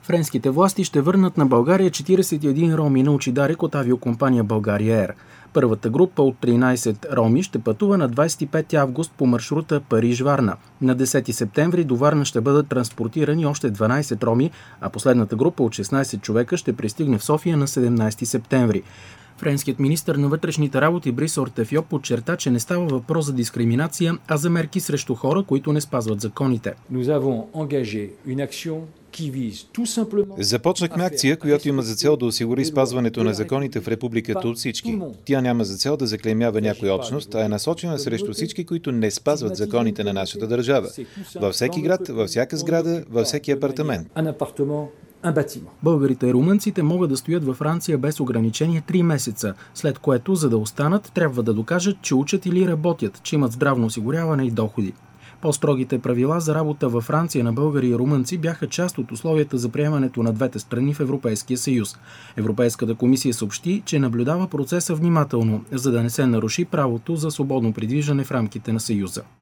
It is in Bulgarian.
Френските власти ще върнат на България 41 роми научи Дарик от авиокомпания България Ер. Първата група от 13 роми ще пътува на 25 август по маршрута Париж-Варна. На 10 септември до Варна ще бъдат транспортирани още 12 роми, а последната група от 16 човека ще пристигне в София на 17 септември. Френският министър на вътрешните работи Брис Ортефьо подчерта, че не става въпрос за дискриминация, а за мерки срещу хора, които не спазват законите. Започнахме акция, която има за цел да осигури спазването на законите в републиката от всички. Тя няма за цел да заклеймява някоя общност, а е насочена срещу всички, които не спазват законите на нашата държава. Във всеки град, във всяка сграда, във всеки апартамент. Българите и румънците могат да стоят във Франция без ограничение 3 месеца, след което, за да останат, трябва да докажат, че учат или работят, че имат здравно осигуряване и доходи. По-строгите правила за работа във Франция на българи и румънци бяха част от условията за приемането на двете страни в Европейския съюз. Европейската комисия съобщи, че наблюдава процеса внимателно, за да не се наруши правото за свободно придвижване в рамките на съюза.